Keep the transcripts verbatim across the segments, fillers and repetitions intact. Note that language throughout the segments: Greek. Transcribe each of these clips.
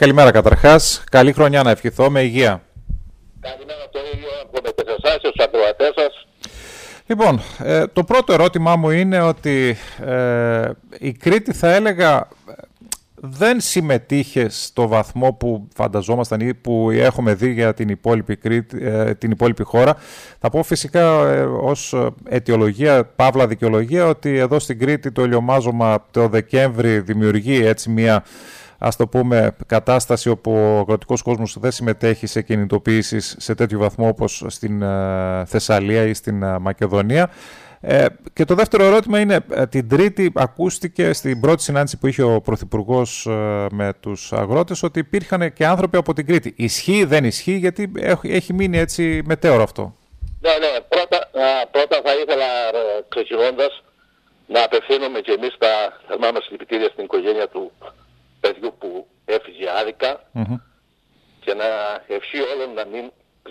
καλημέρα καταρχάς. Καλή χρονιά να ευχηθώ, με υγεία. Καλημέρα το ίδιο από και σε εσάς και στους ακροατές σας. Λοιπόν, ε, το πρώτο ερώτημά μου είναι ότι ε, η Κρήτη, θα έλεγα, δεν συμμετείχε στο βαθμό που φανταζόμασταν ή που έχουμε δει για την υπόλοιπη, Κρήτη, ε, την υπόλοιπη χώρα. Θα πω φυσικά ε, ως αιτιολογία, παύλα δικαιολογία, ότι εδώ στην Κρήτη το ηλιομάζωμα το Δεκέμβρη δημιουργεί έτσι μια, ας το πούμε, κατάσταση όπου ο αγροτικός κόσμος δεν συμμετέχει σε κινητοποιήσεις σε τέτοιο βαθμό όπως στην ε, Θεσσαλία ή στην ε, Μακεδονία. Ε, και το δεύτερο ερώτημα είναι, ε, την Τρίτη ακούστηκε στην πρώτη συνάντηση που είχε ο Πρωθυπουργός ε, με τους αγρότες ότι υπήρχαν και άνθρωποι από την Κρήτη. Ισχύει, δεν ισχύει, γιατί έχει, έχει μείνει έτσι μετέωρο αυτό. Ναι, ναι. Πρώτα, α, πρώτα θα ήθελα, ε, ξεκινώντας, να απευθύνομαι και εμείς τα θερμά μας συλληπιτήρια στην οικογένεια του παιδιού που έφυγε άδικα mm-hmm. και να ευχεί όλων να μην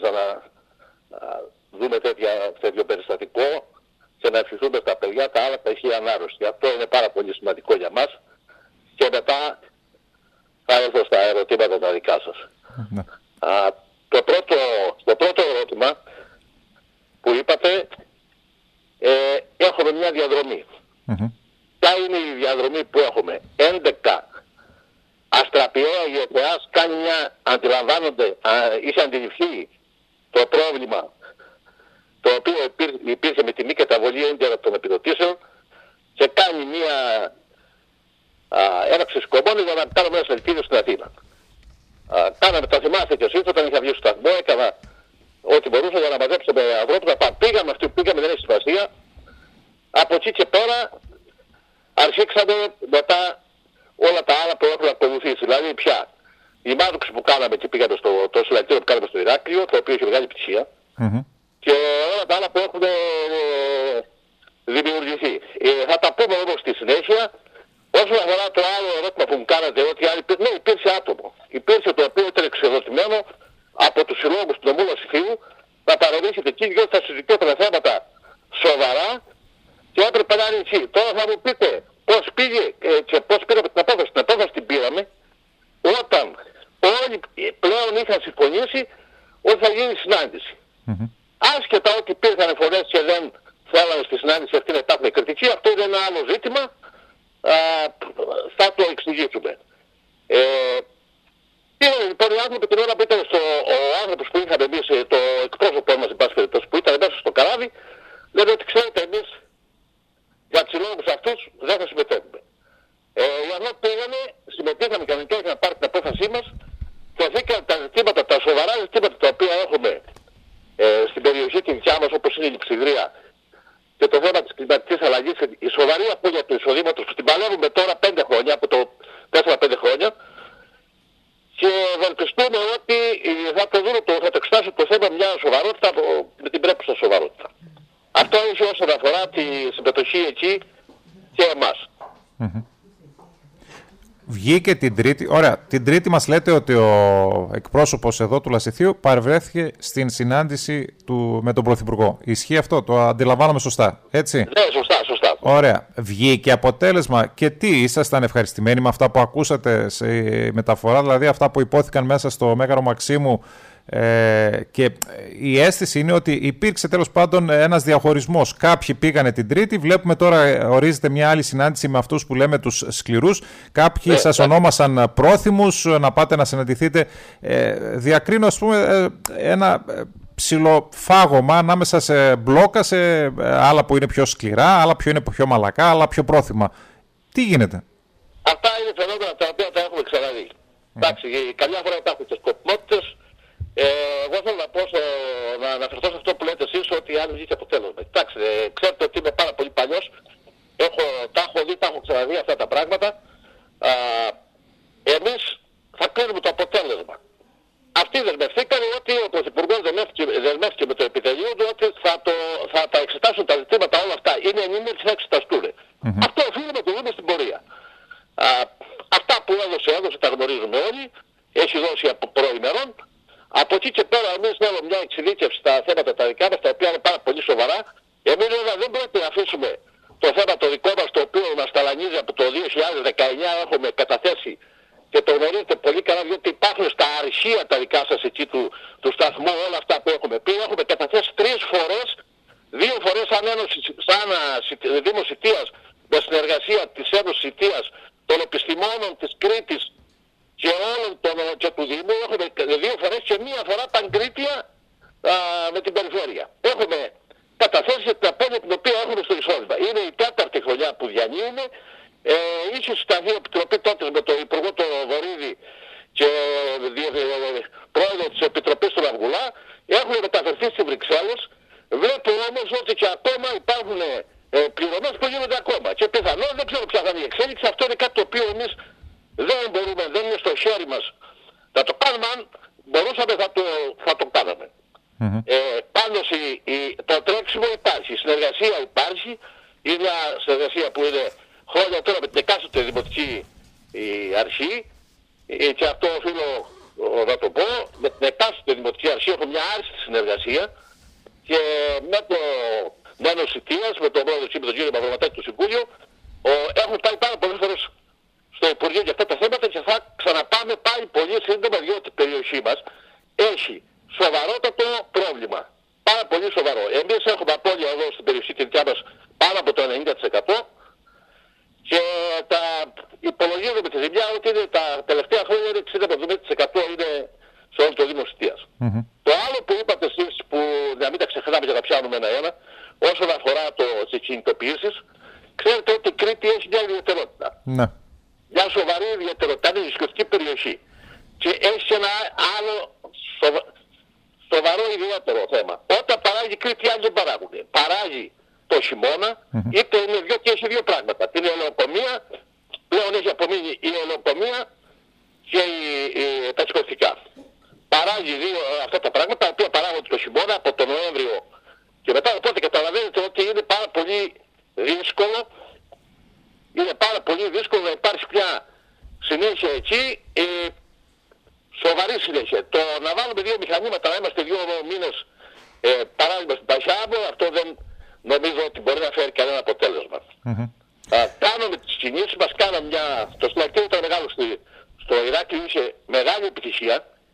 ξαναδούμε τέτοιο περιστατικό και να ευχηθούμε στα παιδιά τα άλλα που έχει ανάρρωστη. Αυτό είναι πάρα πολύ σημαντικό για μας και μετά θα έρθω στα ερωτήματα τα δικά σας. Mm-hmm. Α, το, πρώτο, το πρώτο ερώτημα που είπατε, ε, έχουμε μια διαδρομή. Mm-hmm. Ποια είναι η διαδρομή που έχουμε? έντεκα αστραπιαία γεωργιάς κάνει μια, αντιλαμβάνονται, α, είχε αντιληφθεί το πρόβλημα το οποίο υπήρ, υπήρχε με τιμή καταβολή έγκαιρα των επιδοτήσεων και κάνει μια, α, ένα ξεσκομμένο για να κάνουμε ένα σελτίδιο στην Αθήνα. Α, κάναμε, τα θυμάστε και εσείς, όταν είχα βγει στο σταθμό, έκανα ό,τι μπορούσα για να μαζέψουμε ανθρώπους. Πήγαμε αυτοί που πήγαμε, δεν έχει σημασία. Από εκεί και πέρα αρχίξαμε μετά όλα τα άλλα που έχουν ακολουθήσει. Δηλαδή πια η μάδοξη που κάναμε και πήγαμε στο το συλλαλητήριο που κάναμε στο Ηράκλειο, το οποίο έχει μεγάλη επιτυχία, mm-hmm. και όλα τα άλλα που έχουν ε, δημιουργηθεί. Ε, θα τα πούμε όμως στη συνέχεια. Όσον αφορά το άλλο ερώτημα που μου κάνατε, ότι άλλοι, ναι, υπήρξε άτομο. Υπήρξε το οποίο ήταν εξεδοτημένο από τους συλλόγους του νομού Λασιθίου να παρεμβήσει εκεί, διότι θα συζητήσουν θέματα σοβαρά και έπρεπε να είναι εκεί. Τώρα θα μου πείτε πώς πήγε ε, και πώς πήραμε την απόφαση. Την απόφαση την πήραμε όταν όλοι πλέον είχαν συμφωνήσει ότι θα γίνει συνάντηση. Mm-hmm. Άσχετα ότι υπήρχαν φορές και δεν θέλανε στη συνάντηση αυτή να υπάρχουν κριτική, αυτό είναι ένα άλλο ζήτημα. Α, θα το εξηγήσουμε. Ε, Πήγανε λοιπόν οι άνθρωποι την ώρα που ήταν στο, ο άνθρωπος που είχαμε εμείς, το εκπρόσωπό μας, που ήταν μέσα στο καράβι, λένε ότι ξέρετε, εμείς για τους συλλόγους αυτούς δεν θα συμμετέχουμε. Ε, οι άνθρωποι πήγανε, συμμετείχαμε κανονικά για να πάρει την απόφασή μας και βρήκαν τα ζητήματα, τα σοβαρά ζητήματα τα οποία έχουμε ε, στην περιοχή τη δικιά μας, όπως είναι η λειψιδρία και το θέμα της κλιματικής αλλαγής, η σοβαρή απώλεια του εισοδήματος που την παλεύουμε τώρα πέντε χρόνια, από το τέσσερα πέντε χρόνια, και ευελπιστούμε ότι θα το δούμε, το, θα το εξετάσουν το θέμα μια σοβαρότητα με την πρέπουσα σοβαρότητα. Αυτό έχει όσον αφορά τη συμμετοχή εκεί και εμάς. Mm-hmm. Βγήκε την Τρίτη, ωραία, την Τρίτη μας λέτε ότι ο εκπρόσωπος εδώ του Λασιθίου παρευρέθηκε στην συνάντηση του, με τον Πρωθυπουργό. Ισχύει αυτό, το αντιλαμβάνομαι σωστά, έτσι? Ναι, σωστά, σωστά. Ωραία. Βγήκε αποτέλεσμα και τι, ήσασταν ευχαριστημένοι με αυτά που ακούσατε σε μεταφορά, δηλαδή αυτά που υπόθηκαν μέσα στο Μέγαρο Μαξίμου, ε, και η αίσθηση είναι ότι υπήρξε τέλος πάντων ένας διαχωρισμός. Κάποιοι πήγανε την Τρίτη, βλέπουμε τώρα ορίζεται μια άλλη συνάντηση με αυτούς που λέμε τους σκληρούς. Κάποιοι ε, σας ε, ονόμασαν πρόθυμους να πάτε να συναντηθείτε. Ε, διακρίνω, ας πούμε, ε, ένα ψιλοφάγωμα ανάμεσα σε μπλόκα, σε άλλα που είναι πιο σκληρά, άλλα που είναι πιο μαλακά, άλλα πιο πρόθυμα. Τι γίνεται? Αυτά είναι φαινόμενα τα οποία τα έχουμε ξαναδεί. Mm. Εντάξει, καμιά φορά υπάρχουν και σκοπιμότητες. Ε, εγώ θέλω να πω, στο, να αναφερθώ σε αυτό που λέτε εσείς, ότι αν βγήκε αποτέλεσμα. Εντάξει, ε, ξέρετε ότι είμαι πάρα πολύ παλιός. Έχω, τα έχω δει, τα έχω ξαναδεί αυτά τα πράγματα. Α, εμείς θα κρίνουμε το αποτέλεσμα. Αυτοί δεσμευθήκαν ότι ο Πρωθυπουργός δεσμεύτηκε με το επιτελείο του ότι θα, το, θα τα εξετάσουν τα ζητήματα όλα αυτά. Είναι ενήμεροι και θα εξεταστούν. Mm-hmm. Αυτό οφείλουμε να το δούμε στην πορεία. Α, αυτά που έδωσε, έδωσε, τα γνωρίζουμε όλοι. Έχει δώσει από προημερών. Από εκεί και πέρα εμείς θέλουμε μια εξειδίκευση στα θέματα τα δικά μας, τα οποία είναι πάρα πολύ σοβαρά. Εμείς δεν πρέπει να αφήσουμε το θέμα το δικό μας, το οποίο μας ταλανίζει από το δύο χιλιάδες δεκαεννιά, έχουμε καταθέσει και το γνωρίζετε πολύ καλά, διότι υπάρχουν στα αρχεία τα δικά σας εκεί του, του σταθμού όλα αυτά που έχουμε πει. Έχουμε καταθέσει τρεις φορές, δύο φορές σαν, ένωση, σαν Δήμος Σιτίας, με συνεργασία της Ένωσης Σιτίας, των επιστημόνων της Κρήτης και όλων των και του Δήμου. Έχουμε δύο φορές και μία φορά παγκρίτια α, με την περιφέρεια. Έχουμε καταθέσει την απώλεια την οποία έχουμε στο εισόδημα. Είναι η τέταρτη χρονιά που διανύουμε. Ε, είχε συσταθεί επιτροπή τότε με τον Υπουργό τον Βορύδη και ε, πρόεδρο της Επιτροπής του Αυγουλά. Έχουν μεταφερθεί στις Βρυξέλλες. Βλέπω όμως ότι και ακόμα υπάρχουν ε, πληρωμές που γίνονται ακόμα. Και πιθανόν δεν ξέρω ποια θα είναι η εξέλιξη. Αυτό είναι κάτι το οποίο εμείς δεν μπορούμε, δεν είναι στο χέρι μας να το κάνουμε. Αν μπορούσαμε θα το, θα το κάναμε. Mm-hmm. Ε, πάντως η, η, το τρέξιμο υπάρχει, η συνεργασία υπάρχει. Είναι μια συνεργασία που είναι χρόνια τώρα με την εκάστοτε δημοτική η αρχή, και αυτό οφείλω να το πω, με την εκάστοτε δημοτική αρχή έχω μια άριστη συνεργασία και με το Μένο Σιτίας, με τον πρόεδρο με τον κύριο Μαυροματάκη του Συμβούλιο, έχουμε πάει πάρα πολλές φορές στο Υπουργείο για αυτά τα θέματα και θα ξαναπάμε πάλι πολύ σύντομα, διότι η περιοχή μας έχει σοβαρότατο πρόβλημα. Πάρα πολύ σοβαρό. Εμείς έχουμε απώλεια εδώ στην περιοχή τη δικιά μας πάνω από το ενενήντα τοις εκατό. Και τα υπολογίζουμε τη ζημιά ότι είναι τα τελευταία χρόνια είναι εξήντα με εβδομήντα τοις εκατό είναι σε όλο το Δήμο Σιτίας. Mm-hmm. Το άλλο που είπατε εσείς, που να μην τα ξεχνάμε και να πιάνουμε ένα-ένα, όσον αφορά το, τις κινητοποιήσεις, ξέρετε ότι η Κρήτη έχει μια ιδιαιτερότητα. Mm-hmm. Μια σοβαρή ιδιαιτερότητα, είναι η νησιωτική περιοχή. Και έχει ένα άλλο σοβα... σοβαρό ιδιαίτερο θέμα. Όταν παράγει η Κρήτη, άλλοι δεν παράγουν. Παράγει το χειμώνα, mm-hmm. είτε είναι δύο και έχει δύο πράγματα. Την ελαιοκομεία, πλέον έχει απομείνει η ελαιοκομεία και η, η, τα σκοτικά. Παράγει δύο αυτά τα πράγματα, τα οποία παράγονται το χειμώνα από τον Νοέμβριο και μετά. Οπότε καταλαβαίνετε ότι είναι πάρα πολύ δύσκολο, είναι πάρα πολύ δύσκολο να υπάρξει πια συνέχεια εκεί, ε, σοβαρή συνέχεια. Το να βάλουμε δύο μηχανήματα, να είμαστε δύο μήνες ε, παράδειγμα στην Πασιάβο, αυτό δεν νομίζω ότι μπορεί να φέρει κανένα αποτέλεσμα. Mm-hmm. Α, κάναμε τις κινήσεις μας, κάναμε μια... Το συλλακτήριο ήταν μεγάλο στο, στο Ηράκλειο, είχε μεγάλη επιτυχία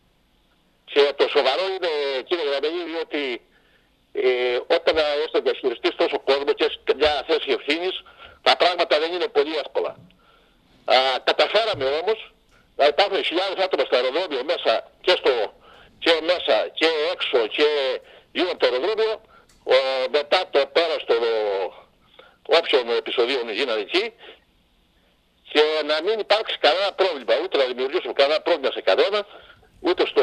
και το σοβαρό είναι, κύριε Γραμμενή, ότι ε, όταν έστω διαχειριστείς τόσο κόσμο και έχει μια θέση ευθύνης, τα πράγματα δεν είναι πολύ εύκολα. Α, καταφέραμε όμως να υπάρχουν χιλιάδες άτομα στο αεροδρόμιο μέσα και, στο, και μέσα και έξω και γύρω από το αεροδρόμιο. Ο, μετά το πέρας των όποιων επεισοδίων γίνανε εκεί, και να μην υπάρξει κανένα πρόβλημα, ούτε να δημιουργήσουμε κανένα πρόβλημα σε κανένα, ούτε στο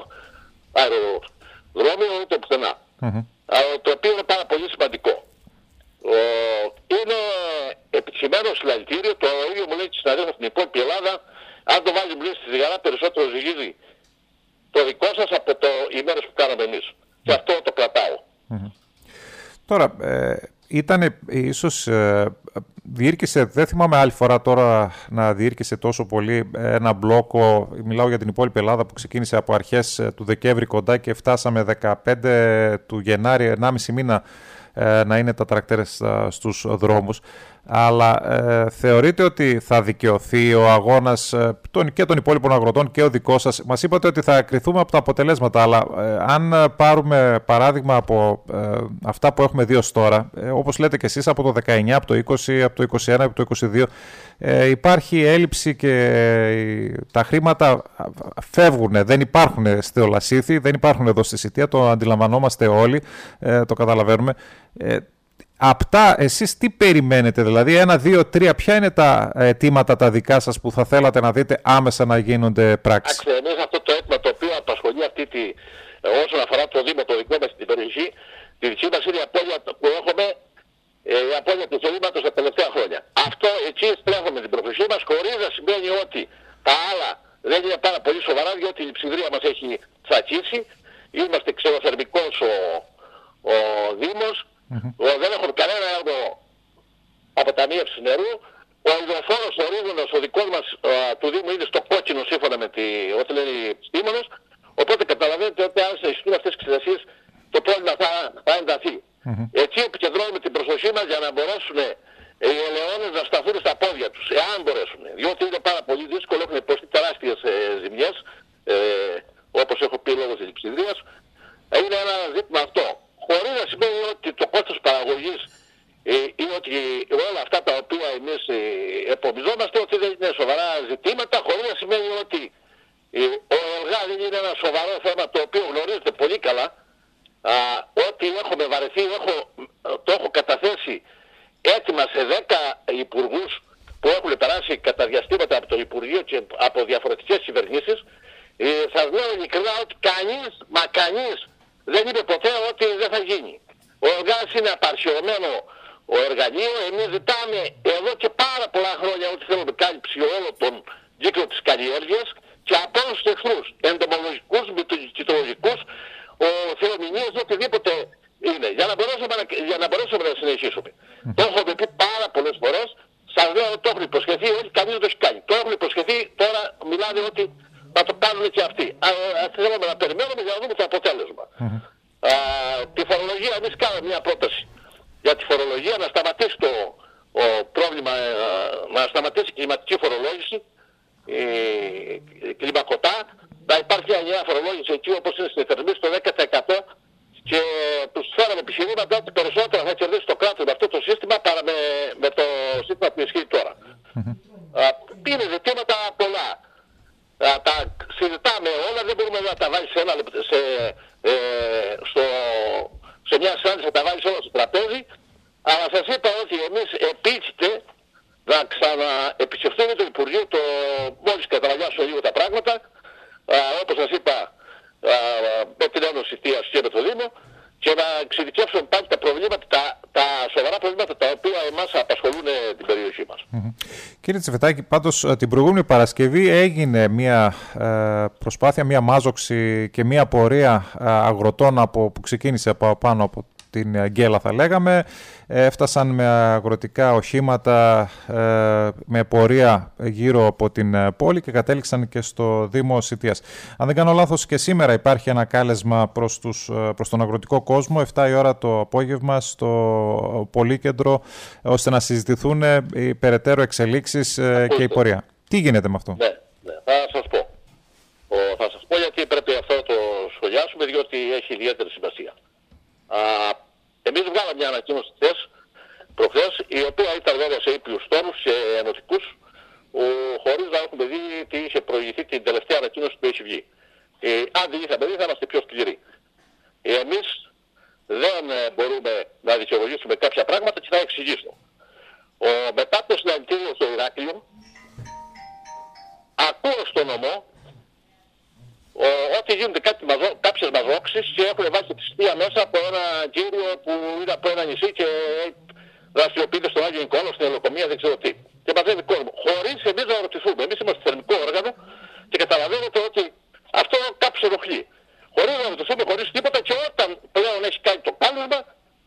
αεροδρόμιο, ούτε πουθενά. Mm-hmm. Το οποίο είναι πάρα πολύ σημαντικό. Ο, είναι επιτυχημένο συλλαλητήριο, το ίδιο μου λέει και συναδέλφος στην υπόλοιπη Ελλάδα, αν το βάλει μπλή στη ζυγαρά περισσότερο ζυγίζει το δικό σας από το οι μέρες που κάναμε εμείς. Mm-hmm. Και αυτό το κρατάω. Mm-hmm. Τώρα, ε, ήταν ίσως, ε, διήρκησε, δεν θυμάμαι άλλη φορά τώρα να διήρκησε τόσο πολύ ένα μπλόκο, μιλάω για την υπόλοιπη Ελλάδα, που ξεκίνησε από αρχές του Δεκέμβρη κοντά και φτάσαμε δεκαπέντε του Γενάρη, ενάμιση μήνα ε, να είναι τα τρακτέρες ε, στους δρόμους. Αλλά ε, θεωρείτε ότι θα δικαιωθεί ο αγώνας ε, τον, και των υπόλοιπων αγροτών και ο δικός σας? Μας είπατε ότι θα κριθούμε από τα αποτελέσματα, αλλά ε, αν πάρουμε παράδειγμα από ε, αυτά που έχουμε δει ως τώρα, ε, όπως λέτε και εσείς, από το δεκαεννιά, από το είκοσι, από το είκοσι ένα, από το είκοσι δύο, ε, υπάρχει έλλειψη και ε, τα χρήματα φεύγουν, δεν υπάρχουν στο Λασίθι, δεν υπάρχουν εδώ στη Σιτία, το αντιλαμβανόμαστε όλοι, ε, το καταλαβαίνουμε. Ε, Απτά, εσείς τι περιμένετε, δηλαδή ένα, δύο, τρία, ποια είναι τα αιτήματα τα δικά σας που θα θέλατε να δείτε άμεσα να γίνονται πράξεις? Άξε, εμείς αυτό το αίτημα το οποίο απασχολεί αυτή τη, όσον αφορά το Δήμο, το δικό μας στην περιοχή, τη δική μας είναι η απώλεια που έχουμε, η απώλεια του εισοδήματος τα τελευταία χρόνια. Αυτό εκεί στρέφουμε την προσοχή μας, χωρίς να σημαίνει ότι τα άλλα δεν είναι πάρα πολύ σοβαρά, διότι η λειψιδρία μας έχει τσακίσει, είμαστε ξεροθερμικός ο, ο Δήμος. Mm-hmm. Δεν έχουμε κανένα έργο αποταμίευσης νερού. Ο υδροφόρος ορίζοντας ο δικός μας α, του Δήμου είναι στο κόκκινο, σύμφωνα με τη, ό,τι λένε οι επιστήμονες. Οπότε καταλαβαίνετε ότι αν συνεχιστούν αυτές τις εξετασίες, το πρόβλημα θα, θα ενταθεί. Mm-hmm. Εκεί επικεντρώνουμε την προσοχή μας για να μπορέσουν οι ελαιώνες να σταθούν στα πόδια τους, εάν μπορέσουν. Διότι είναι πάρα πολύ δύσκολο, έχουν υποστεί τεράστια Ο Ελγάδη είναι ένα σοβαρό θέμα το οποίο γνωρίζετε πολύ καλά. Α, ότι έχουμε βαρεθεί, έχω, το έχω καταθέσει έτοιμα σε δέκα υπουργούς που έχουν περάσει κατά διαστήματα από το Υπουργείο και από διαφορετικές κυβερνήσεις. Ε, σας λέω ειλικρινά ότι κανείς, μα κανείς δεν είπε ποτέ ότι δεν θα γίνει. Ο Ελγάδης είναι απαρχαιωμένο ο εργαλείο. Εμείς ζητάμε εδώ και πάρα πολλά χρόνια ότι θέλουμε κάλυψη όλο τον κύκλο της καλλιέργειας και από όλους τους εχθρούς, εντομολογικούς, μυτολογικούς, ο θεομηνίες, οτιδήποτε είναι, για να μπορέσουμε να, για να, μπορέσουμε να συνεχίσουμε. Mm. Το έχουμε πει πάρα πολλές φορές, σας λέω ότι το έχουν υποσχεθεί, όχι κανείς δεν το έχει κάνει. Το έχουν υποσχεθεί, τώρα μιλάνε ότι θα το κάνουν και αυτοί. Θέλουμε να περιμένουμε για να δούμε το αποτέλεσμα. Mm. Α, τη φορολογία, εμείς κάνουμε μια πρόταση για τη φορολογία, να σταματήσει το ο, πρόβλημα, να σταματήσει η κλιματική φορολόγηση, η, η κλιμακωτά, να υπάρχει μια νέα φορολόγηση εκεί όπως είναι στην Εθερμή στο δέκα τοις εκατό και τους φέραμε επιχειρήματα ότι περισσότερα θα κερδίσει το κράτος με αυτό το σύστημα παρά με, με το σύστημα που ισχύει τώρα. Mm-hmm. Είναι ζητήματα πολλά. Α, τα συζητάμε όλα, δεν μπορούμε να τα βάλεις σε, ένα, σε, ε, στο, σε μια συνάντηση να τα βάλεις όλα στο τραπέζι, αλλά σας είπα ότι εμείς επίκειται να ξαναεπισκεφτούμε το Υπουργείο το, μόλις καταλαβιάσω λίγο τα πράγματα. Α, όπως σας είπα, α, με την Ένωση Θείας και με το Δήμο και να εξειδικεύσουμε πάλι τα προβλήματα, τα, τα σοβαρά προβλήματα τα οποία εμάς απασχολούν την περιοχή μας. Mm-hmm. Κύριε Τσιφετάκη, πάντως την προηγούμενη Παρασκευή έγινε μια ε, προσπάθεια, μια μάζοξη και μια πορεία ε, αγροτών από, που ξεκίνησε από πάνω από την Αγγέλα θα λέγαμε. Έφτασαν με αγροτικά οχήματα ε, με πορεία γύρω από την πόλη και κατέληξαν και στο Δήμο Σιτίας. Αν δεν κάνω λάθος, και σήμερα υπάρχει ένα κάλεσμα προς, τους, προς τον αγροτικό κόσμο εφτά η ώρα το απόγευμα στο Πολύκεντρο, ώστε να συζητηθούν οι περαιτέρω εξελίξεις ε, και η πορεία. Τι γίνεται με αυτό? Ναι, ναι. Θα σας πω. Ο, θα σας πω γιατί πρέπει αυτό να το σχολιάσουμε, διότι έχει ιδιαίτερη σημασία. Α, εμείς βγάλαμε μια ανακοίνωση χθες, προχθές, η οποία ήταν βέβαια σε ήπιους τόνους και ενωτικούς, χωρίς να έχουμε δει τι είχε προηγηθεί την τελευταία ανακοίνωση που έχει βγει. Ε, αν δεν είχαμε δει θα είμαστε πιο σκληροί. Ε, εμείς δεν μπορούμε να δικαιολογήσουμε κάποια πράγματα και θα εξηγήσω. Ο, μετά το συλλαλητήριο στο Ηράκλειο, ακούω στο νομό Ο, ότι γίνονται κάτι μαζο, κάποιες μαζόξεις και έχουν βάλει τη στία μέσα από ένα κύριο που είναι από ένα νησί και δραστηριοποιείται στον Άγιο Νικόλαο, στην ελοκομεία, δεν ξέρω τι. Και μαζεύει κόσμο. Χωρίς εμείς να ρωτηθούμε. Εμείς είμαστε θερμικό όργανο και καταλαβαίνετε ότι αυτό κάποιος ενοχλεί. Χωρίς να ρωτηθούμε, χωρίς τίποτα, και όταν πλέον έχει κάνει το κάλεσμα,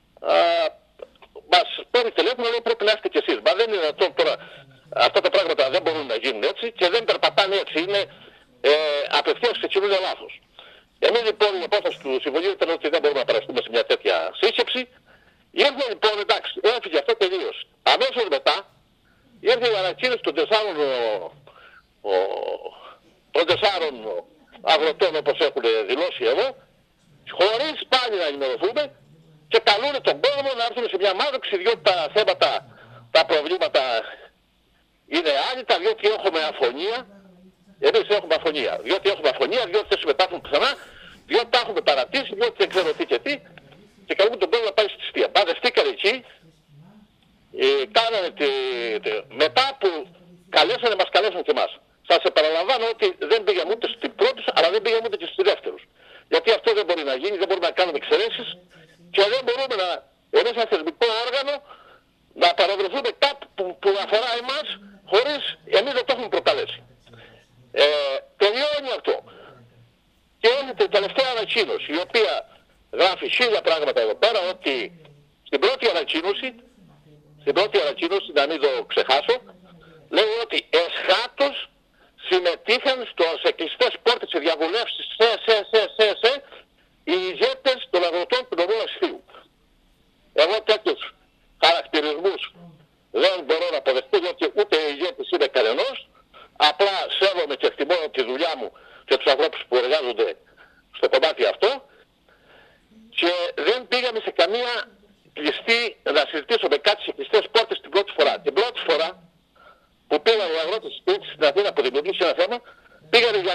μας παίρνει τηλέφωνο, λέει πρέπει να είστε κι εσείς. Μα δεν είναι αυτό τώρα. Αυτά τα πράγματα δεν μπορούν να γίνουν έτσι και δεν περπατάνε έτσι. Είναι Ε, απευθείας ξεκινούν λάθος. Εμείς λοιπόν η απόφαση του Συμβουλίου ήταν ότι δεν μπορούμε να παραστούμε σε μια τέτοια σύσκεψη. Ήρθε λοιπόν, εντάξει, έφυγε αυτό τελείως. Αμέσως μετά ήρθε η ανακοίνωση των τεσσάρων, ο, των τεσσάρων αγροτών όπως έχουν δηλώσει εδώ, χωρίς πάλι να ενημερωθούμε και καλούν τον κόσμο να έρθουν σε μια μάζοξη, διότι τα θέματα, τα προβλήματα είναι άνητα, διότι έχουμε αφωνία. Εμείς έχουμε αφωνία. Διότι έχουμε αφωνία, διότι δεν συμμετάσχουν ξανά, διότι τα έχουμε παρατήσει, διότι δεν ξέρω τι και τι. Και καλούμε τον κόσμο να πάει στη στία. Παδευτήκανε εκεί, ε, κάνανε τη, τη, μετά που καλέσανε, μας καλέσανε και εμάς. Σας επαναλαμβάνω ότι δεν πήγαμε ούτε στην πρώτη, αλλά δεν πήγαμε ούτε και στη δεύτερη. Γιατί αυτό δεν μπορεί να γίνει, δεν μπορούμε να κάνουμε εξαιρέσεις και δεν μπορούμε να, εμείς ένα θεσμικό όργανο, να παραβρεθούμε κάπου που, που αφορά εμάς, χωρίς εμείς δεν το έχουμε προκαλέσει. Ε, τελειώνει αυτό. Και έρχεται η τελευταία ανακοίνωση, η οποία γράφει χίλια πράγματα εδώ πέρα, ότι στην πρώτη ανακοίνωση, στην πρώτη ανακοίνωση, να μην το ξεχάσω, λέει ότι εσχάτως συμμετείχαν στο, σε κλειστές πόρτες σε διαβουλεύσεις σε, σε, σε, σε, σε, οι ηγέτες των αγροτών του νομού Ασφίου. Εγώ τέτοιους χαρακτηρισμούς δεν μπορώ να αποδεχτώ, γιατί ούτε οι ηγέτες είναι κανενός. Απλά σέβομαι και εκτιμώ τη δουλειά μου και τους ανθρώπους που εργάζονται στο κομμάτι αυτό και δεν πήγαμε σε καμία κλειστή να συζητήσουμε κάτι σε κλειστές πόρτες την πρώτη φορά. Την πρώτη φορά που πήγαν οι αγρότες στην Αθήνα που δημιουργήσει ένα θέμα, πήγανε για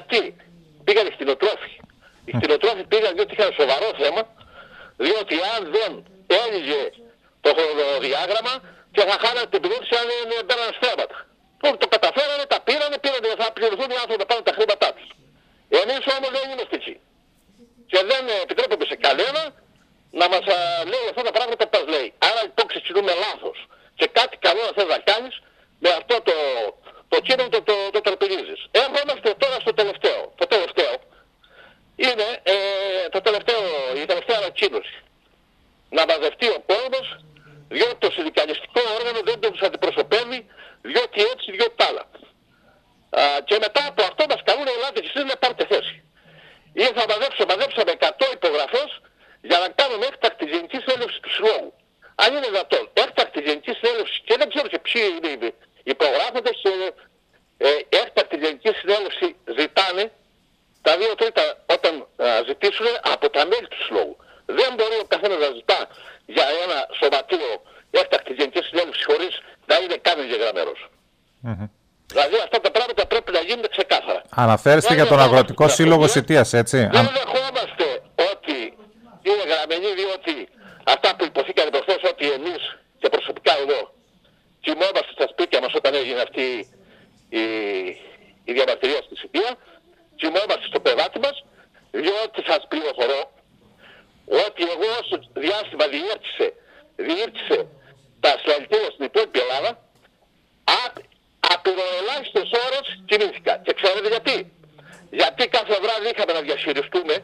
Γιατί πήγαν οι κτηνοτρόφοι. Οι κτηνοτρόφοι πήγαν διότι είχαν σοβαρό θέμα, διότι αν δεν έλυγε το χρονοδιάγραμμα και θα χάνανε την επιδότηση αν δεν μπαίνανε θέματα. Λοιπόν, το καταφέρανε, τα πήρανε, πήρανε, θα πληρωθούν οι άνθρωποι να πάρουν τα χρήματά τους. Εμείς όμως δεν είμαστε εκεί. Και δεν επιτρέπουμε σε κανένα να μας α, λέει αυτά τα πράγματα που μας λέει. Άρα λοιπόν ξεκινούμε λάθος. Και κάτι καλό να θες να κάνεις, με αυτό το, το κείμενο το, το, το τροπηρίζεις. Έρχομαστε τώρα στο τελευταίο. Το τελευταίο είναι ε, το τελευταίο, η τελευταία ανακοίνωση. Να μαζευτεί ο κόσμος, διότι το συνδικαλιστικό όργανο δεν τους αντιπροσωπεύει, διότι έτσι, διότι τ' άλλα. Α, και μετά από αυτό μας καλούν ελάτε και εσείς να πάρετε θέση. Ή θα μαζέψω, μαζέψαμε εκατό υπογραφές για να κάνουμε έκτακτη γενική συνέλευση του συλλόγου. Αν είναι δυνατόν, έκτακτη γενική συνέλευση, και δεν ξέρω και ποιοι είναι οι υπογράφοντες, και ε, έκτακτη γενική συνέλευση ζητάνε τα δύο τρίτα όταν α, ζητήσουν από τα μέλη του συλλόγου. Δεν μπορεί ο καθένας να ζητά για ένα σωματείο έκτακτη γενική συνέλευση χωρίς να είναι καν εγγεγραμμένος. Mm-hmm. Δηλαδή αυτά τα πράγματα πρέπει να γίνουν ξεκάθαρα. Αναφέρεστε για τον Αγροτικό Σύλλογο Σιτίας, έτσι. Δεν δεχόμαστε ότι είναι γραμμένοι, διότι αυτά που υποθήκανε προχθές, ότι εμείς και προσωπικά εδώ κοιμόμαστε στα σπίτια μας όταν έγινε αυτή η, η διαμαρτυρία στη Σιτία, κοιμόμαστε στο πεδάτι μας, διότι σας πληροφορώ ότι εγώ όσο διάστημα διήρτησε, διήρτησε τα συλλαλητήρια στην υπόλοιπη Ελλάδα, απειροελάχιστες ώρες κινήθηκα. Και ξέρετε γιατί. Γιατί κάθε βράδυ είχαμε να διαχειριστούμε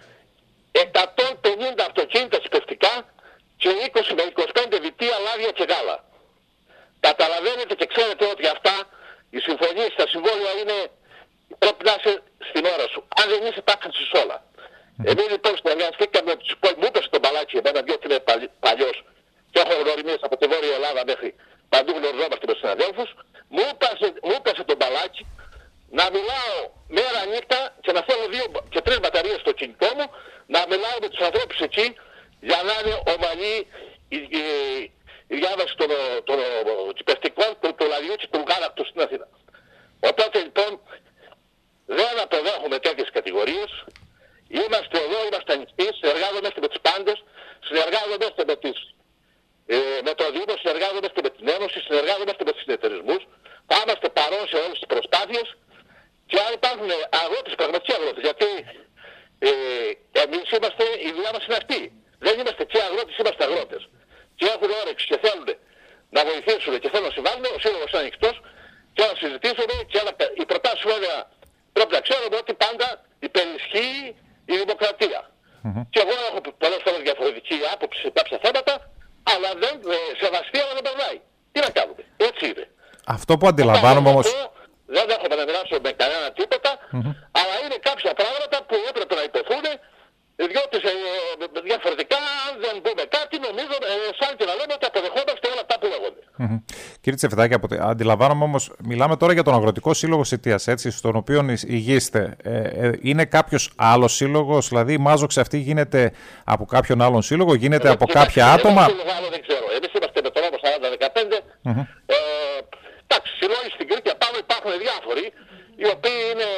εκατόν πενήντα αυτοκίνητα συμπευτικά και είκοσι με είκοσι πέντε βιτία, λάδια και γάλα. Καταλαβαίνετε και ξέρετε ότι αυτά οι συμφωνίες, τα συμβόλαια είναι, πρέπει να είσαι στην ώρα σου. Αν δεν είσαι, τα έχασες όλα. Mm. Εμείς λοιπόν συνεργαστήκαμε με τους υπόλοιπους, μου έπεσε τον μπαλάκι εμένα, διότι είμαι παλιός και έχω γνωριμίες από τη Βόρεια Ελλάδα μέχρι παντού, γνωριζόμαστε με συναδέλφους. Μου έπεσε, μου έπεσε τον μπαλάκι να μιλάω μέρα νύχτα και να θέλω δύο και τρεις μπαταρίες στο κινητό μου, να μιλάω με τους ανθρώπους εκεί για να είναι ομαλή η, η, η διάβαση των, των κυπευτικών, του, του λαδιού και του γάλακτος στην Αθήνα. Οπότε λοιπόν δεν αποδέχομαι τέτοιες κατηγορίες. Είμαστε εδώ, είμαστε ανοιχτοί, συνεργάζομαστε με τους πάντες, συνεργάζομαστε με, τις, ε, με το Δήμο, συνεργάζομαστε με την Ένωση, συνεργάζομαστε με τους συνεταιρισμούς. Θα είμαστε παρόν σε όλες τις προσπάθειες και αν υπάρχουν αγρότες, πραγματικοί αγρότες, γιατί ε, εμείς είμαστε, η δουλειά μας είναι αυτή. Δεν είμαστε και αγρότες, είμαστε αγρότες. Και έχουν όρεξη και θέλουν να βοηθήσουν και θέλουν να συμβάλλουν, ο σύλλογος είναι ανοιχτός και να συζητήσουμε και να, οι προτάσεις βέβαια πρέπει να ξέρουμε ότι πάντα υπερισχύει η δημοκρατία. Mm-hmm. Και εγώ έχω πολλές φορές διαφορετική άποψη σε κάποια θέματα, αλλά δεν ε, σεβαστεί, αλλά δεν περνάει. Τι να κάνουμε, έτσι είναι. Αυτό που αντιλαμβάνομαι όμως... Δεν έχουμε να μιλάσω με κανένα τίποτα, mm-hmm. αλλά είναι κάποια πράγματα που έπρεπε να υποθούν, διότι σε, ε, διαφορετικά αν δεν πούμε κάτι νομίζω ε, σαν και να λέμε ότι αποδεχόμαστε όλα αυτά που λέγονται. Mm-hmm. Κύριε Τσεφεδάκη, αντιλαμβάνομαι όμως, μιλάμε τώρα για τον Αγροτικό Σύλλογο Σιτίας, έτσι, στον οποίο ηγείστε. Ε, ε, είναι κάποιος άλλος σύλλογος, δηλαδή η μάζοξη αυτή γίνεται από κάποιον άλλον σύλλογο, γίνεται ε, από κάποια εμείς, άτομα. Εμείς, άλλο δεν ξέρω. Εμείς είμαστε με τον νόμο σαράντα δεκαπέντε. Mm-hmm. Ε, εντάξει, συλλόγοι στην Κρήτη απάνω υπάρχουν διάφοροι, οι οποίοι είναι,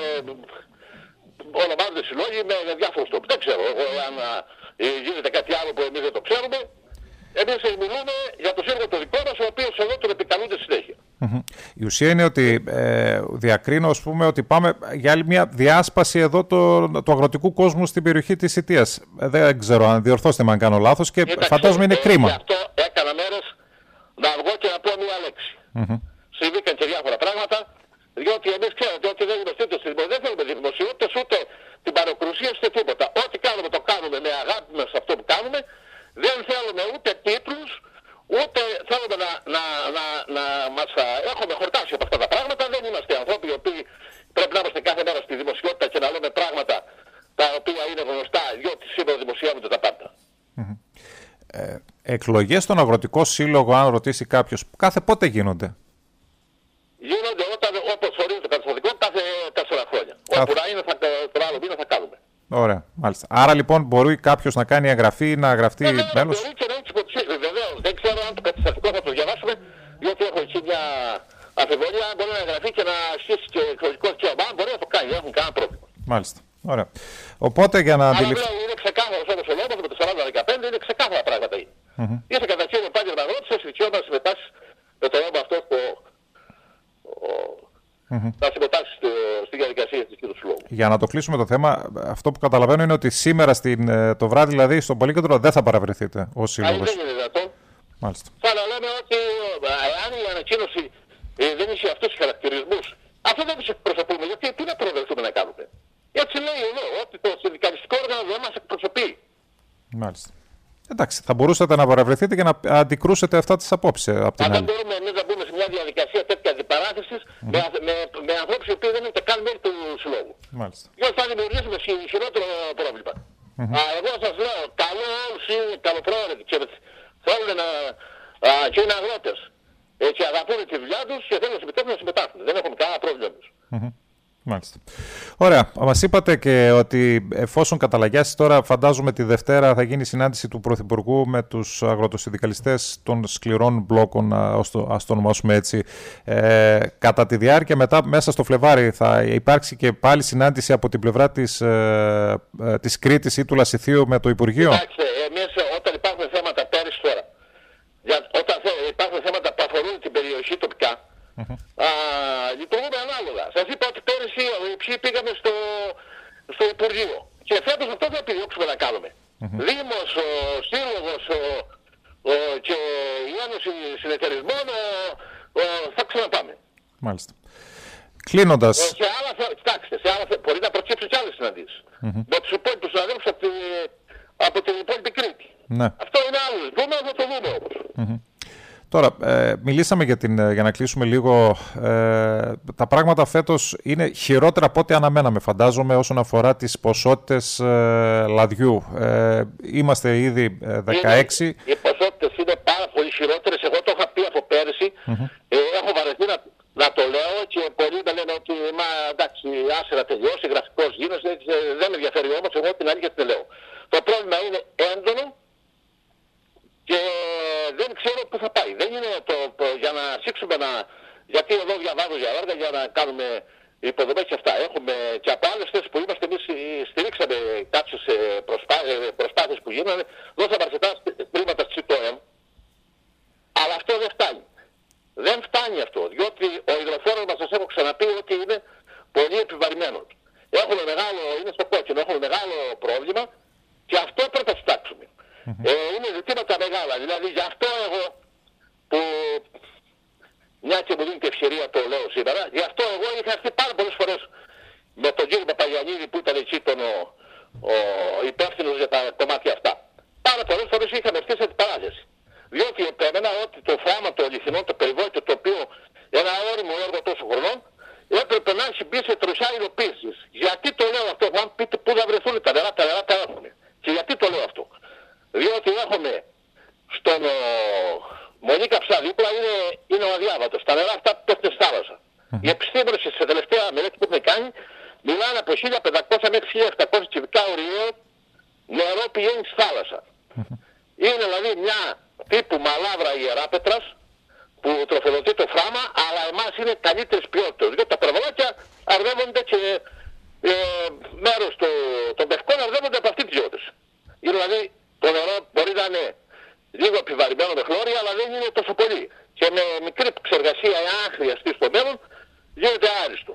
ονομάζονται συλλόγοι με διάφορους τρόπους. Δεν ξέρω εγώ αν ε, γίνεται κάτι άλλο που εμείς δεν το ξέρουμε. Εμείς μιλούμε για το σύλλογο το δικό μας, ο οποίος εδώ τον επικαλούνται συνέχεια. Mm-hmm. Η ουσία είναι ότι ε, διακρίνω, ας πούμε, ότι πάμε για άλλη μια διάσπαση εδώ του το, το αγροτικού κόσμου στην περιοχή της Σιτίας. Ε, δεν ξέρω αν διορθώστε με αν κάνω λάθος και εντάξει, φαντάζομαι είναι ε, κρίμα. Γι' αυτό έκανα μέρες να βγω και να πω μια λέξη. Mm-hmm. Συμβήκαν και διάφορα πράγματα, διότι εμείς ξέρετε ότι δεν είμαστε ούτε στη δημοσιότητα, δεν θέλουμε δημοσιότητες, ούτε την παροκρουσία, ούτε τίποτα. Ό,τι κάνουμε το κάνουμε με αγάπη μας αυτό που κάνουμε. Δεν θέλουμε ούτε τίτλους, ούτε θέλουμε να, να, να, να μας έχουμε χορτάσει από αυτά τα πράγματα. Δεν είμαστε ανθρώποι οι οποίοι πρέπει να είμαστε κάθε μέρα στη δημοσιότητα και να λέμε πράγματα τα οποία είναι γνωστά, διότι σήμερα δημοσιεύονται τα πάντα. Mm-hmm. Ε, εκλογές στον Αγροτικό Σύλλογο, αν ρωτήσει κάποιος, κάθε πότε γίνονται? Γίνονται όταν, όπως ορίζει το καταστατικό, κάθε τέσσερα χρόνια. Κάθε... Όπου να είναι, θα, τον άλλο μήνα θα κάνουμε. Ωραία, μάλιστα. Άρα λοιπόν μπορεί κάποιος να κάνει εγγραφή, να γραφτεί μέλος. μέλος. Βεβαίως, δεν ξέρω αν το καταστατικό θα το διαβάσουμε, διότι έχω εκεί μια αμφιβολία. Μπορεί να εγγραφεί και να αρχίσει και εκλογικό δικαίωμα. Μπορεί να το κάνει, έχουν κάνει. κανένα πρόβλημα. Μάλιστα. Ωραία. Οπότε για να αντιληφθεί. Αλλά είναι ξεκάθαρο όπως ο λόγος με το σαράντα δεκαπέντε, είναι ξεκάθαρα πράγματα. Mm-hmm. Είσαι κατά κύριο επάγγελμα αγρότης, έχει δικαίωμα να συμμετάσχεις με το νόμο αυτό στο... Mm-hmm. να συμμετάσχεις στη, στη διαδικασία της κύριου λόγου. Για να το κλείσουμε το θέμα, αυτό που καταλαβαίνω είναι ότι σήμερα στην, το βράδυ, δηλαδή στον Πολύκεντρο, δεν θα παραβρεθείτε ως σύλλογος. Δεν είναι δυνατόν. Μάλιστα. Θα λέμε ότι αν η ανακοίνωση ε, δεν είχε αυτούς τους χαρακτηρισμούς, αυτό δεν τους εκπροσωπούμε, γιατί τι να προβερθούμε να κάνουμε. Έτσι λέει εδώ, ότι το συνδικαλιστικό όργανο δεν μας εκπροσωπεί. Μάλιστα. Εντάξει, θα μπορούσατε να παραβρεθείτε και να αντικρούσετε αυτά τις απόψεις από την άλλη. Αν δεν μπορούμε εμείς να μπούμε σε μια διαδικασία τέτοια αντιπαράθεσης mm-hmm. με, με, με ανθρώπους οι οποίοι δεν είναι καν μέλη του συλλόγου. Μάλιστα. Γιατί θα δημιουργήσουμε χειρότερο πρόβλημα. Mm-hmm. Α, εγώ σας λέω, καλό όλους είναι καλοπρόεδροι και θέλουν να... Α, και είναι αγρότες. Και αγαπούν τη δουλειά τους και θέλουν να συμμετέχουν να συμμετάσχουν. Δεν έχουμε κανένα πρόβλημα εμείς. Mm-hmm. Μάλιστα. Ωραία. Μας είπατε και ότι εφόσον καταλαγιάσει τώρα, φαντάζομαι τη Δευτέρα θα γίνει συνάντηση του Πρωθυπουργού με τους αγροτοσυνδικαλιστές των σκληρών μπλόκων, ας το, ας το ονομάσουμε έτσι. Ε, κατά τη διάρκεια, μετά μέσα στο Φλεβάρι, θα υπάρξει και πάλι συνάντηση από την πλευρά της, ε, ε, της Κρήτης ή του Λασιθίου με το Υπουργείο. Κοιτάξτε, εμείς όταν υπάρχουν θέματα πέρυσι τώρα, για, όταν υπάρχουν θέματα που αφορούν την περιοχή τοπικά, Mm-hmm. Α, λειτουργούμε ανάλογα. Σας είπα ότι πέρυσι οι πήγαμε στο, στο Υπουργείο. Και φέτος αυτό δεν επιδιώξουμε να κάνουμε. Mm-hmm. Δήμος, ο Σύλλογος ο, ο, και η Ένωση Συνεταιρισμών ο, ο, θα ξαναπάμε. Μάλιστα. Κλείνοντας. Ε, σε άλλα, κοιτάξτε, σε άλλα, μπορεί να προκύψουν και άλλες συναντήσεις. Mm-hmm. Με τους υπόλοιπους συναδέλφους από, από την υπόλοιπη Κρήτη. Ναι. Αυτό είναι άλλο. Δούμε, θα το δούμε όμως. Mm-hmm. Τώρα, ε, μιλήσαμε για, την, για να κλείσουμε λίγο. Ε, τα πράγματα φέτος είναι χειρότερα από ό,τι αναμέναμε, φαντάζομαι, όσον αφορά τις ποσότητες ε, λαδιού. Ε, είμαστε ήδη ε, δεκαέξι. Είναι, οι ποσότητες είναι πάρα πολύ χειρότερες. Εγώ το είχα πει από πέρυσι. Mm-hmm. Ε, έχω βαρεθεί να, να το λέω και πολλοί με λένε ότι μα, εντάξει, άσε να τελειώσει, γραφικός γίνεσαι. Δεν με ενδιαφέρει όμως, εγώ την αλήθεια την λέω. Το πρόβλημα είναι έντονο. Και δεν ξέρω πού θα πάει. Δεν είναι το, το για να σήξουμε να... Γιατί εδώ διαβάζω για έργα για να κάνουμε υποδομές και αυτά. Έχουμε και από άλλες θέσεις που είμαστε εμείς στηρίξαμε κάποιες προσπά, προσπάθειες που γίνανε. Δώσαμε αρκετά χρήματα στη ΣΥΤΟΕΜ. Αλλά αυτό δεν φτάνει. Δεν φτάνει αυτό. Διότι ο υδροφόρος μας, σας έχω ξαναπεί, ότι είναι πολύ επιβαρημένος. Έχουμε μεγάλο, είναι στο κόκκινο, έχουμε μεγάλο πρόβλημα και αυτό πρέπει να στάξουμε. Mm-hmm. Ε, είναι ζητήματα μεγάλα. Δηλαδή γι' αυτό εγώ που μια και μου δίνει ευκαιρία το λέω σήμερα, γι' αυτό εγώ είχα έρθει πάρα πολλές φορές με τον κύριο Παπαγιαννίδη που ήταν εκεί τον ο, ο υπεύθυνος για τα κομμάτια αυτά. Πάρα πολλές φορές είχαμε έρθει σε αντιπαράθεση. Διότι επέμενα ότι το φράμα το αληθινό, το περιβόητο, το οποίο ένα όριμο έργο τόσο χρονών έπρεπε να έχει μπει σε τροχιά υλοποίησης. Γιατί το λέω αυτό, αν πείτε πού θα βρεθούν τα νερά, τα νερά τα έχουμε. Και γιατί το λέω αυτό. Διότι έχουμε στον ο, Μονίκα Ψά δίπλα είναι, είναι ο αδιάβατος. Τα νερά αυτά πέφτουν στη θάλασσα. Mm-hmm. Οι επιστήμονες σε τελευταία μελέτη που έχουν κάνει μιλάνε από χίλια πεντακόσια μέχρι χίλια επτακόσια κυβικά ωριαίο νερό πηγαίνει στη θάλασσα. Mm-hmm. Είναι δηλαδή μια τύπου μαλάβρα ιεράπετρας που τροφοδοτεί το φράμα, αλλά εμάς είναι καλύτερης ποιότητας. Διότι τα περβολάκια αρδεύονται και ε, μέρος του, των παιχκών αρδεύονται από αυτή τη διότηση. Δηλαδή το νερό μπορεί να είναι λίγο επιβαρημένο με χλώρια, αλλά δεν είναι τόσο πολύ. Και με μικρή εξεργασία, εάν χρειαστεί στο μέλλον, γίνεται άριστο.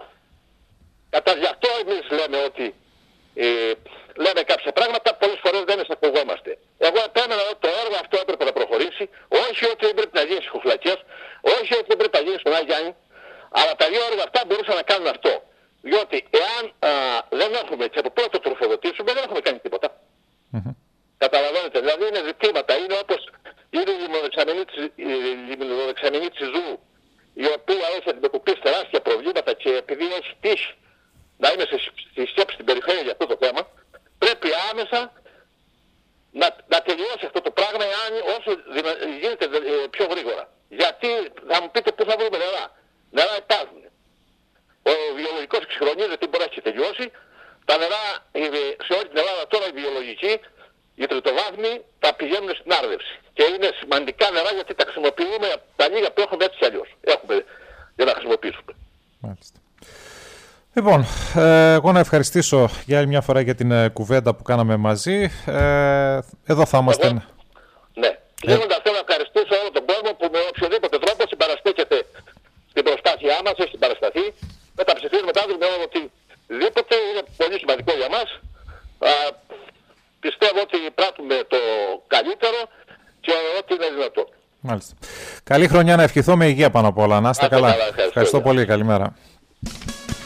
Κατά γι' αυτό εμείς λέμε ότι ε, λέμε κάποια πράγματα, πολλές φορές δεν εισακουγόμαστε. Εγώ επέμενα ότι το έργο αυτό έπρεπε να προχωρήσει, όχι ότι δεν πρέπει να γίνει στις Χουφλακιές, όχι ότι δεν πρέπει να γίνει στον Άγιο Γιάννη, αλλά τα δύο έργα αυτά μπορούσαν να κάνουν αυτό. Διότι εάν α, δεν έχουμε και από πρώτο τροφοδοτήσουμε, δεν έχουμε κάνει τίποτα. Mm-hmm. Καταλαβαίνετε, δηλαδή είναι ζητήματα, είναι όπως είναι η λιμνοδεξαμενή της Ζου, η οποία έχει αντιμετωπίσει τεράστια προβλήματα και επειδή έχει τύχει να είναι στη σκέψη στην περιφέρεια για αυτό το θέμα, πρέπει άμεσα να, να τελειώσει αυτό το πράγμα εάν όσο δυνα, γίνεται πιο γρήγορα. Γιατί θα μου πείτε πού θα βρούμε νερά. Νερά υπάρχουν. Ο βιολογικός εξυγχρονίζεται, μπορεί να έχει τελειώσει. Τα νερά σε όλη την Ελλάδα τώρα η βιολογική, οι τριτοβάθμοι τα πηγαίνουν στην άρδευση. Και είναι σημαντικά νερά γιατί τα χρησιμοποιούμε τα λίγα που έχουμε έτσι κι αλλιώς. Έχουμε για να χρησιμοποιήσουμε. Μάλιστα. Λοιπόν, ε, εγώ να ευχαριστήσω για άλλη μια φορά για την ε, κουβέντα που κάναμε μαζί. Ε, εδώ θα είμαστε. Εγώ, ναι. Ε... Λέγοντας, θέλω να ευχαριστήσω όλο τον κόσμο που με οποιοδήποτε τρόπο συμπαραστέκεται στην προσπάθειά μας, έχει συμπαρασταθεί. Με τα ψηφίσματά του, με οτιδήποτε είναι πολύ σημαντικό για μας. Α, πιστεύω ότι πράττουμε το καλύτερο και ό,τι είναι δυνατό. Μάλιστα. Καλή χρονιά να ευχηθώ, με υγεία πάνω απ' όλα. Να είστε καλά. καλά. Ευχαριστώ, ευχαριστώ πολύ. Καλημέρα.